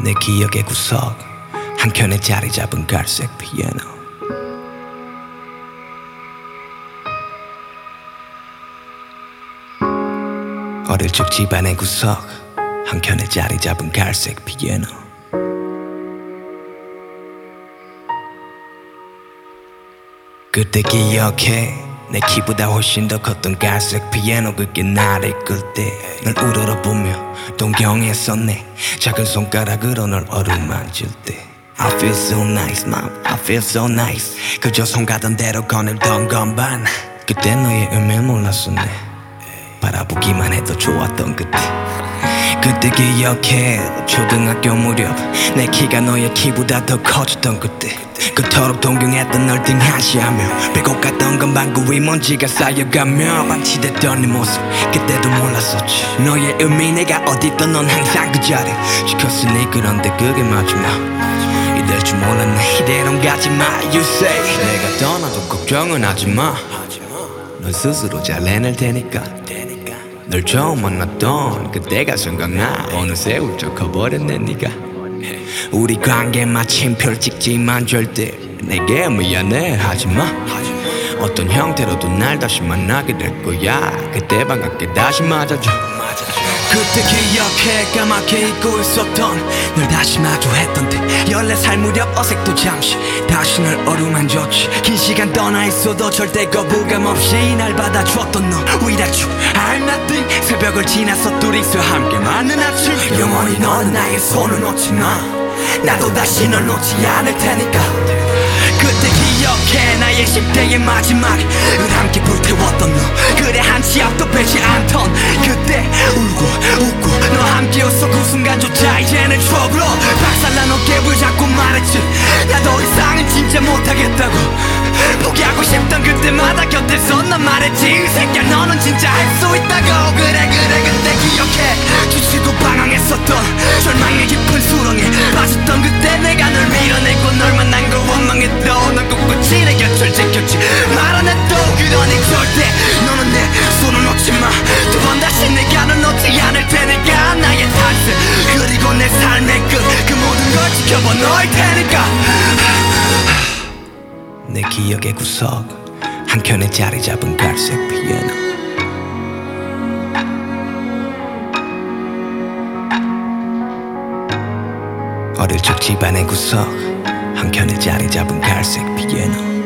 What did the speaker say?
내 기억의 구석 한켠에 자리 잡은 갈색 피아노. 어릴 적 집안의 구석 한켠에 자리 잡은 갈색 피아노. 그때 기억해 내 키보다 훨씬 더 컸던 갈색 피아노. 그게 나를 이끌 때 널 우러러보며 동경했었네. 작은 손가락으로 널 어루만질 때 I feel so nice, mom, I feel so nice. 그저 손 가던 대로 거닐던 건반. 그때 너의 의미를 몰랐었네. 바라보기만 해도 좋았던 그때. 그때 기억해 초등학교 무렵 내 키가 너의 키보다 더 커졌던 그때. 그토록 동경했던 널 등한시하며 빼고 갔던 건방구 위 먼지가 쌓여가며 방치됐던 네 모습 그때도 몰랐었지. 너의 의미 내가 어디있던 넌 항상 그 자리 지켰으니. 그런데 그게 마지막 이될 줄 몰랐네. 이대로는 가지마 you say. 내가 떠나도 걱정은 하지마. 넌 스스로 잘 해낼 테니까. 널 처음 만났던 그때가 생각나. 어느새 훌쩍 커버렸네 네가. 우리 관계 마침 펼찍지만 절대 내게 미안해 하지마. 어떤 형태로도 날 다시 만나게 될 거야. 그때 반갑게 다시 맞아줘. 그때 기억해 까맣게 잊고 있었던 널 다시 마주했던 때 14살 무렵 어색도 잠시 다시 널 어루만졌지. 긴 시간 떠나 있어도 절대 거부감 없이 날 받아주었던 너 Without you I'm nothing. 새벽을 지나서 둘이서 함께 맞는 아침. 영원히 너는 나의 손을 놓지 마. 나도 다시 널 놓지 않을 테니까. 그때 기억해 나의 10대의 마지막을 함께 불태웠던 너. 그래 한치 앞도 빼지 않던 그때 울고 웃고 너 함께 웃어 그 순간조차 이제는 추억으로 박살난 어깨를 잡고 말했지. 나 더 이상은 진짜 못하겠다고. 포기하고 싶던 그때마다 곁에서 난 말했지. 이 새끼야 너는 진짜 할 수 있다고. 그래 그때 기억해 지치고 방황했었던 절망의 깊은 수렁에 빠졌던 그때 내가 널 밀어내고 널 만난 걸 원망했던 널 꿋꿋이 내 곁을 지켰지. 말 안 해도 그러니 절대 너는 내 손을 놓지 마. 두 번 다시 내가 널 놓지 않을 테니까. 나의 탈세 그리고 내 삶의 끝 그 모든 걸 지켜봐 너일 테니까. 내 기억의 구석 한켠에 자리 잡은 갈색 피아노. 어릴 적 집안의 구석 한켠에 자리 잡은 갈색 피아노.